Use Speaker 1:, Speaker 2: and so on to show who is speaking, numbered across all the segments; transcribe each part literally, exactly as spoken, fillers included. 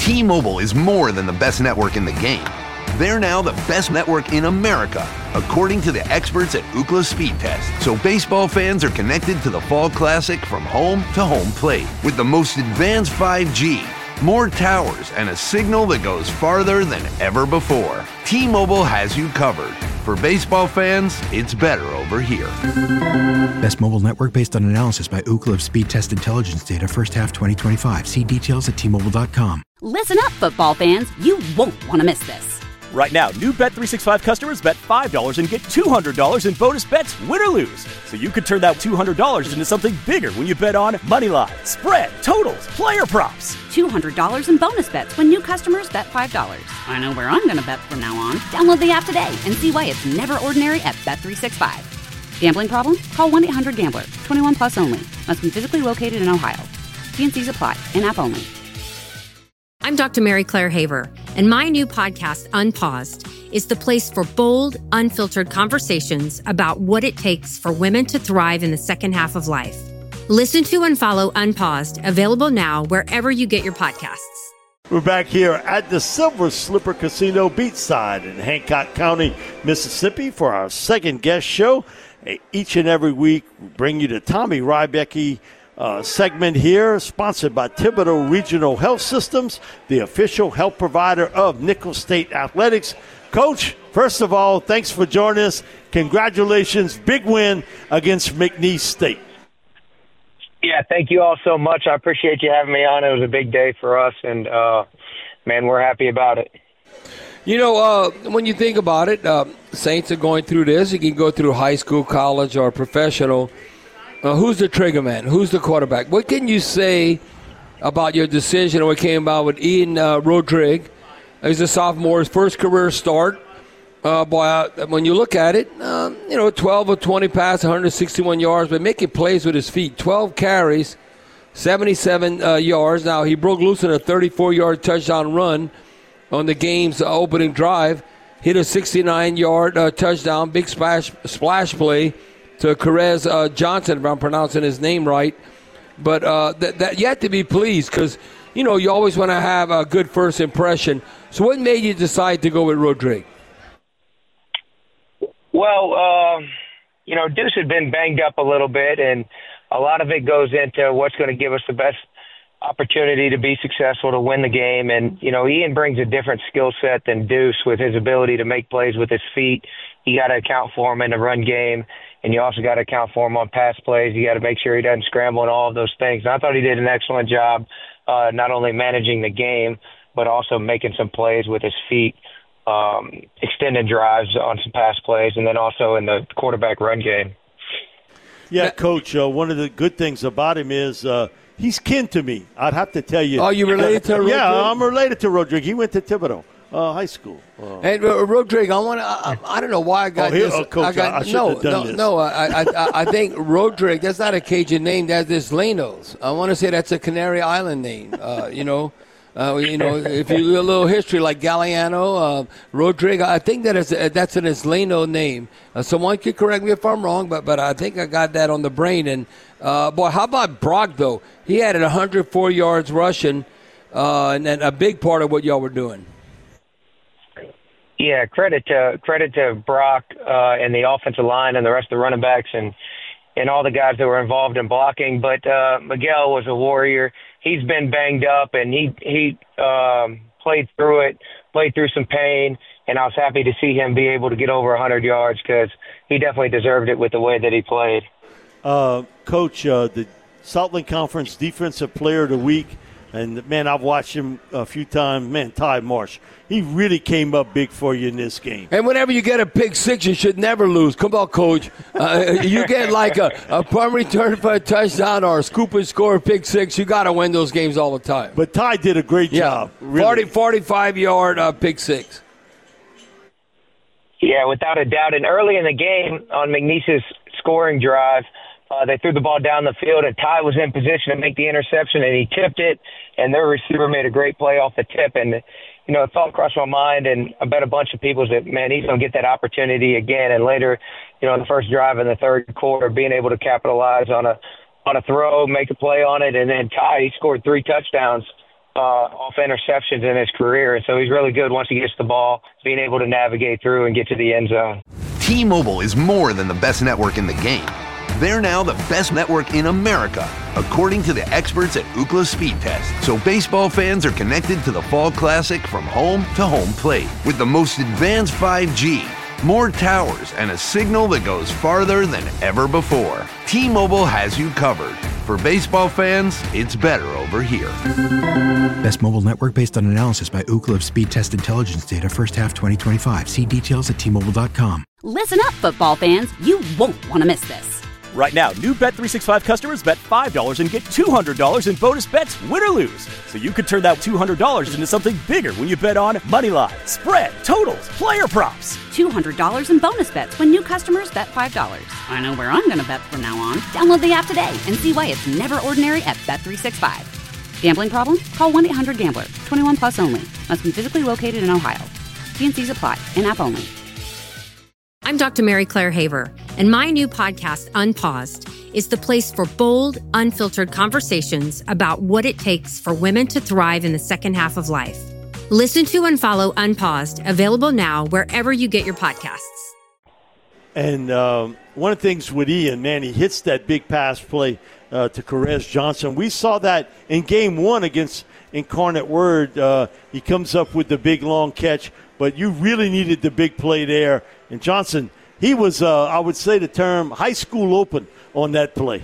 Speaker 1: T-Mobile is more than the best network in the game. They're now the best network in America, according to the experts at Ookla Speed Test. So baseball fans are connected to the Fall Classic from home to home plate with the most advanced five G, more towers, and a signal that goes farther than ever before. T-Mobile has you covered. For baseball fans, it's better over here.
Speaker 2: Best mobile network based on analysis by Ookla of Speed Test Intelligence data first half twenty twenty-five. See details at T Mobile dot com.
Speaker 3: Listen up, football fans. You won't want to miss this.
Speaker 4: Right now, new Bet three sixty-five customers bet five dollars and get two hundred dollars in bonus bets, win or lose. So you could turn that two hundred dollars into something bigger when you bet on money line, spread, totals, player props.
Speaker 3: two hundred dollars in bonus bets when new customers bet five dollars. I know where I'm going to bet from now on. Download the app today and see why it's never ordinary at Bet three sixty-five. Gambling problem? Call one eight hundred gambler. twenty-one plus only. Must be physically located in Ohio. T and C's apply. In-app only.
Speaker 5: I'm Doctor Mary Claire Haver, and my new podcast, Unpaused, is the place for bold, unfiltered conversations about what it takes for women to thrive in the second half of life. Listen to and follow Unpaused, available now wherever you get your podcasts.
Speaker 6: We're back here at the Silver Slipper Casino Beachside in Hancock County, Mississippi for our second guest show. Each and every week, we bring you the Tommy Rybecki Uh, segment here, sponsored by Thibodeau Regional Health Systems, the official health provider of Nicholls State Athletics. Coach, first of all, thanks for joining us. Congratulations. Big win against McNeese State.
Speaker 7: Yeah, thank you all so much. I appreciate you having me on. It was a big day for us, and, uh, man, we're happy about it.
Speaker 8: You know, uh, when you think about it, uh, Saints are going through this. You can go through high school, college, or professional. Uh, who's the trigger man? Who's the quarterback? What can you say about your decision when it came about with Ian uh, Rodrigue? He's a sophomore, his first career start. Uh, boy, uh, when you look at it, um, you know, twelve of twenty passes, one hundred sixty-one yards, but making plays with his feet. twelve carries, seventy-seven uh, yards. Now, he broke loose in a thirty-four-yard touchdown run on the game's opening drive. Hit a sixty-nine-yard uh, touchdown, big splash splash play to Carez uh, Johnson, if I'm pronouncing his name right. But uh, that, that you have to be pleased because, you know, you always want to have a good first impression. So what made you decide to go with Rodrigue?
Speaker 7: Well, uh, you know, Deuce had been banged up a little bit, and a lot of it goes into what's going to give us the best opportunity to be successful, to win the game. And, you know, Ian brings a different skill set than Deuce with his ability to make plays with his feet. You got to account for him in the run game. And you also got to account for him on pass plays. You got to make sure he doesn't scramble and all of those things. And I thought he did an excellent job, uh, not only managing the game, but also making some plays with his feet, um, extended drives on some pass plays, and then also in the quarterback run game.
Speaker 6: Yeah, Coach, uh, one of the good things about him is uh, he's kin to me. I'd have to tell you.
Speaker 8: Oh, you related to Rodrigue?
Speaker 6: Yeah, I'm related to Rodrigue. He went to Thibodeau uh, High School. Uh,
Speaker 8: And uh, Rodrigue, I want to. I, I don't know why I got
Speaker 6: oh, here,
Speaker 8: this.
Speaker 6: Oh, Coach,
Speaker 8: I got
Speaker 6: I, I
Speaker 8: no,
Speaker 6: have done
Speaker 8: no,
Speaker 6: this.
Speaker 8: no. I, I, I think Rodrigue. That's not a Cajun name. That's this Lanos. I want to say that's a Canary Island name. Uh, you know, uh, you know, if you do a little history like Galliano, uh, Rodrigue. I think that is that's an Islano name. Uh, someone could correct me if I'm wrong, but but I think I got that on the brain. And uh, boy, how about Brock though? He had one hundred four yards rushing, uh, and then a big part of what y'all were doing.
Speaker 7: Yeah, credit to credit to Brock uh, and the offensive line and the rest of the running backs and and all the guys that were involved in blocking. But uh, Miguel was a warrior. He's been banged up, and he he um, played through it, played through some pain, and I was happy to see him be able to get over one hundred yards because he definitely deserved it with the way that he played.
Speaker 6: Uh, Coach, uh, the Southland Conference Defensive Player of the Week, and, man, I've watched him a few times. Man, Ty Marsh, he really came up big for you in this game.
Speaker 8: And whenever you get a pick six, you should never lose. Come on, Coach. Uh, you get like a, a punt return for a touchdown or a scoop and score a pick six, you got to win those games all the time.
Speaker 6: But Ty did a great
Speaker 8: yeah.
Speaker 6: job. Really.
Speaker 8: forty, forty-five-yard uh, pick six.
Speaker 7: Yeah, without a doubt. And early in the game on McNeese's scoring drive, Uh, they threw the ball down the field, and Ty was in position to make the interception, and he tipped it, and their receiver made a great play off the tip. And, you know, it thought crossed my mind, and I bet a bunch of people that, man, he's going to get that opportunity again. And later, you know, in the first drive in the third quarter, being able to capitalize on a on a throw, make a play on it, and then Ty, he scored three touchdowns uh, off interceptions in his career. And so he's really good once he gets the ball, being able to navigate through and get to the end zone.
Speaker 1: T-Mobile is more than the best network in the game. They're now the best network in America, according to the experts at Ookla Speed Test. So baseball fans are connected to the Fall Classic from home to home plate with the most advanced five G, more towers, and a signal that goes farther than ever before. T-Mobile has you covered. For baseball fans, it's better over here.
Speaker 2: Best mobile network based on analysis by Ookla of Speed Test Intelligence data first half twenty twenty-five. See details at T Mobile dot com.
Speaker 3: Listen up, football fans. You won't want to miss this.
Speaker 4: Right now, new Bet three sixty-five customers bet five dollars and get two hundred dollars in bonus bets, win or lose. So you could turn that two hundred dollars into something bigger when you bet on moneyline, spread, totals, player props.
Speaker 3: two hundred dollars in bonus bets when new customers bet five dollars. I know where I'm going to bet from now on. Download the app today and see why it's never ordinary at Bet three sixty-five. Gambling problem? Call one eight hundred gambler. twenty-one plus only. Must be physically located in Ohio. T and C's apply. In-app only.
Speaker 5: I'm Doctor Mary Claire Haver, and my new podcast, Unpaused, is the place for bold, unfiltered conversations about what it takes for women to thrive in the second half of life. Listen to and follow Unpaused, available now wherever you get your podcasts.
Speaker 6: And um, one of the things with Ian, man, he hits that big pass play uh, to Carez Johnson. We saw that in game one against Incarnate Word. Uh, he comes up with the big, long catch, but you really needed the big play there. And Johnson, he was, uh, I would say the term, high school open on that play.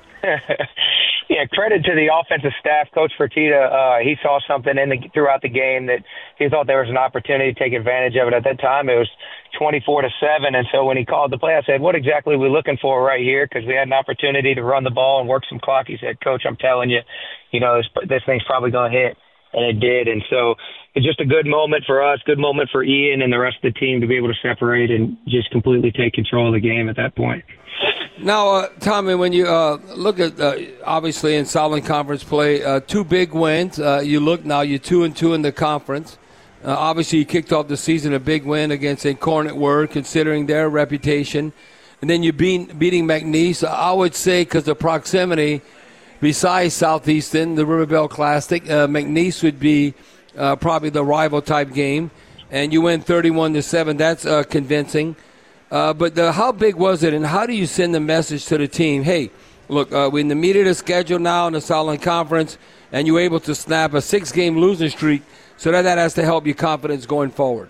Speaker 7: Yeah, credit to the offensive staff. Coach Fertitta, uh, he saw something in the, throughout the game that he thought there was an opportunity to take advantage of it. At that time, it was twenty-four to seven, and so when he called the play, I said, what exactly are we looking for right here? Because we had an opportunity to run the ball and work some clock. He said, Coach, I'm telling you, you know, this, this thing's probably going to hit. And it did. And so it's just a good moment for us, good moment for Ian and the rest of the team to be able to separate and just completely take control of the game at that point.
Speaker 8: Now, uh, Tommy, when you uh, look at, uh, obviously, in Southland Conference play, uh, two big wins. Uh, you look now, you're two and two in the conference. Uh, obviously, you kicked off the season a big win against Incarnate Word, considering their reputation. And then you beat, beating McNeese. I would say because the proximity, besides Southeastern, the Riverbell Classic, uh, McNeese would be uh, probably the rival-type game. And you win thirty-one to seven. That's uh, convincing. Uh, but the, how big was it, and how do you send the message to the team? Hey, look, uh, we're in the meat of the schedule now in the Southland Conference, and you're able to snap a six-game losing streak, so that, that has to help your confidence going forward.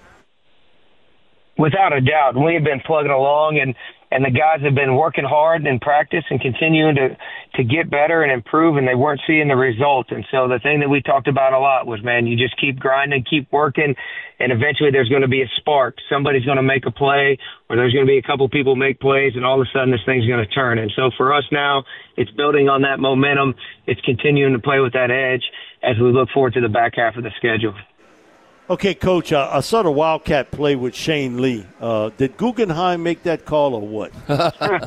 Speaker 7: Without a doubt. We've been plugging along, and, and the guys have been working hard in practice and continuing to, to get better and improve, and they weren't seeing the results. And so the thing that we talked about a lot was, man, you just keep grinding, keep working, and eventually there's going to be a spark. Somebody's going to make a play, or there's going to be a couple people make plays, and all of a sudden this thing's going to turn. And so for us now, it's building on that momentum. It's continuing to play with that edge as we look forward to the back half of the schedule.
Speaker 6: Okay, Coach, uh, I saw the Wildcat play with Shane Lee. Uh, did Guggenheim make that call or what?
Speaker 7: Yeah,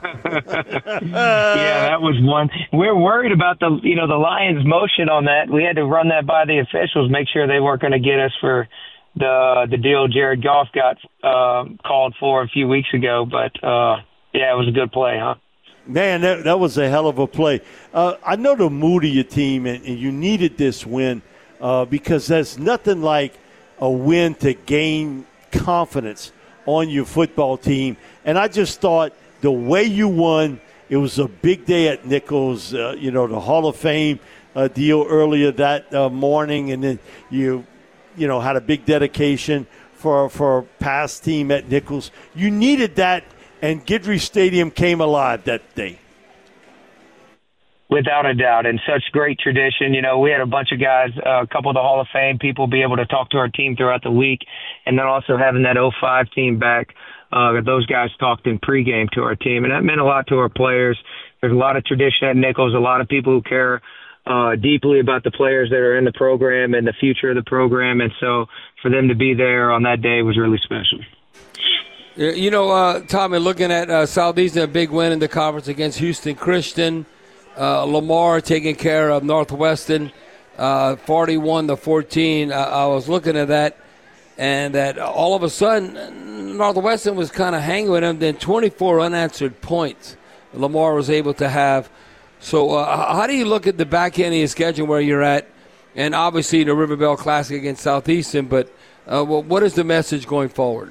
Speaker 7: that was one. We're worried about the, you know, the Lions' motion on that. We had to run that by the officials, make sure they weren't going to get us for the the deal Jared Goff got uh, called for a few weeks ago. But, uh, yeah, it was a good play, huh?
Speaker 6: Man, that, that was a hell of a play. Uh, I know the mood of your team, and, and you needed this win uh, because there's nothing like a win to gain confidence on your football team. And I just thought the way you won, it was a big day at Nichols, uh, you know, the Hall of Fame uh, deal earlier that uh, morning, and then you, you know, had a big dedication for, for a past team at Nichols. You needed that, and Guidry Stadium came alive that day.
Speaker 7: Without a doubt, and such great tradition. You know, we had a bunch of guys, uh, a couple of the Hall of Fame people be able to talk to our team throughout the week, and then also having that oh five team back. Uh, those guys talked in pregame to our team, and that meant a lot to our players. There's a lot of tradition at Nichols, a lot of people who care uh, deeply about the players that are in the program and the future of the program, and so for them to be there on that day was really special.
Speaker 8: You know, uh, Tommy, looking at uh, Southeastern, a big win in the conference against Houston Christian. Uh, Lamar taking care of Northwestern, uh, forty-one to fourteen. I, I was looking at that, and that all of a sudden Northwestern was kind of hanging with them. Then twenty-four unanswered points Lamar was able to have. So, uh, how do you look at the back end of your schedule where you're at? and obviously the River Bell Classic against Southeastern. But uh, what is the message going forward?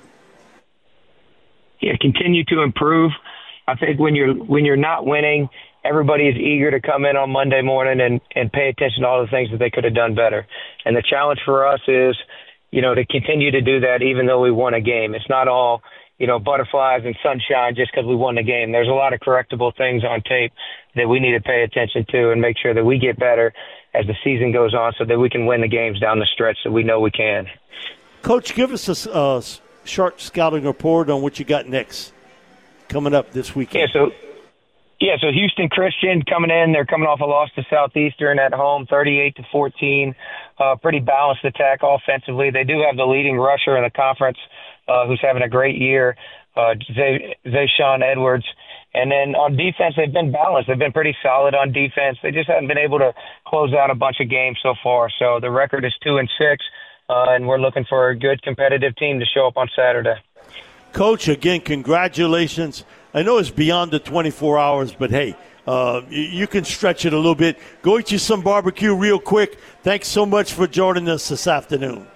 Speaker 7: Yeah, continue to improve. I think when you're when you're not winning, everybody is eager to come in on Monday morning and, and pay attention to all the things that they could have done better. And the challenge for us is, you know, to continue to do that even though we won a game. It's not all, you know, butterflies and sunshine just because we won the game. There's a lot of correctable things on tape that we need to pay attention to and make sure that we get better as the season goes on so that we can win the games down the stretch that we know we can.
Speaker 6: Coach, give us a uh, short scouting report on what you got next coming up this weekend.
Speaker 7: Yeah, so Yeah, so Houston Christian coming in. They're coming off a loss to Southeastern at home, thirty-eight to fourteen. Uh, pretty balanced attack offensively. They do have the leading rusher in the conference, uh, who's having a great year, uh, Zay, Zayshawn Edwards. And then on defense, they've been balanced. They've been pretty solid on defense. They just haven't been able to close out a bunch of games so far. So the record is two and six, uh, and we're looking for a good competitive team to show up on Saturday.
Speaker 6: Coach, again, congratulations. I know it's beyond the twenty-four hours, but hey, uh, you can stretch it a little bit. Go eat you some barbecue real quick. Thanks so much for joining us this afternoon.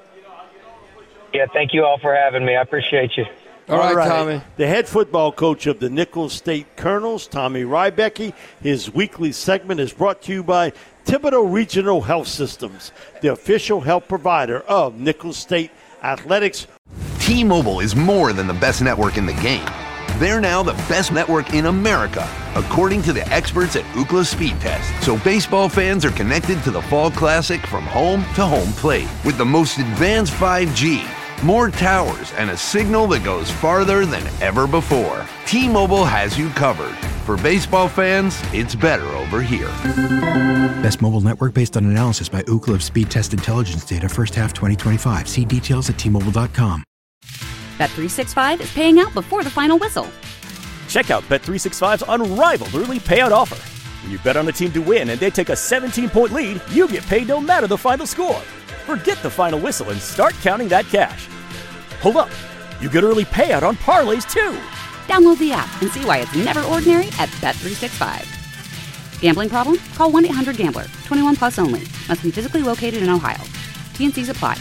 Speaker 7: Yeah, thank you all for having me. I appreciate you.
Speaker 8: All right, all right, Tommy.
Speaker 6: The head football coach of the Nicholls State Colonels, Tommy Rybecki. His weekly segment is brought to you by Thibodeau Regional Health Systems, the official health provider of Nicholls State Athletics.
Speaker 1: T-Mobile is more than the best network in the game. They're now the best network in America, according to the experts at Ookla Speed Test. So baseball fans are connected to the Fall Classic from home to home plate with the most advanced five G, more towers, and a signal that goes farther than ever before. T-Mobile has you covered. For baseball fans, it's better over here.
Speaker 2: Best mobile network based on analysis by Ookla of Speed Test Intelligence data first half twenty twenty-five. See details at T Mobile dot com.
Speaker 3: Bet three sixty-five is paying out before the final whistle.
Speaker 4: Check out Bet three sixty-five's unrivaled early payout offer. When you bet on a team to win and they take a seventeen-point lead, you get paid no matter the final score. Forget the final whistle and start counting that cash. Hold up. You get early payout on parlays, too.
Speaker 3: Download the app and see why it's never ordinary at Bet three sixty-five. Gambling problem? Call one eight hundred gambler. twenty-one plus only. Must be physically located in Ohio. T N Cs apply.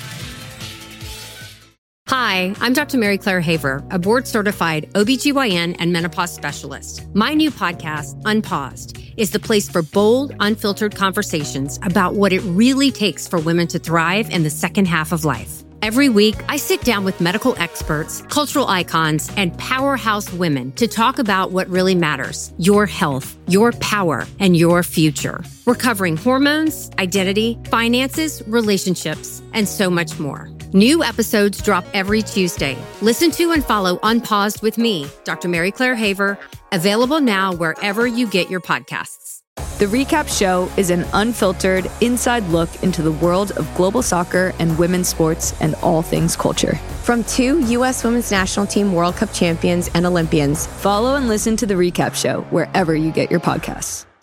Speaker 5: Hi, I'm Doctor Mary Claire Haver, a board-certified O B G Y N and menopause specialist. My new podcast, Unpaused, is the place for bold, unfiltered conversations about what it really takes for women to thrive in the second half of life. Every week, I sit down with medical experts, cultural icons, and powerhouse women to talk about what really matters: your health, your power, and your future. We're covering hormones, identity, finances, relationships, and so much more. New episodes drop every Tuesday. Listen to and follow Unpaused with me, Doctor Mary Claire Haver, available now wherever you get your podcasts.
Speaker 9: The Recap Show is an unfiltered, inside look into the world of global soccer and women's sports and all things culture.
Speaker 10: From two U S Women's National Team World Cup champions and Olympians,
Speaker 9: follow and listen to The Recap Show wherever you get your podcasts.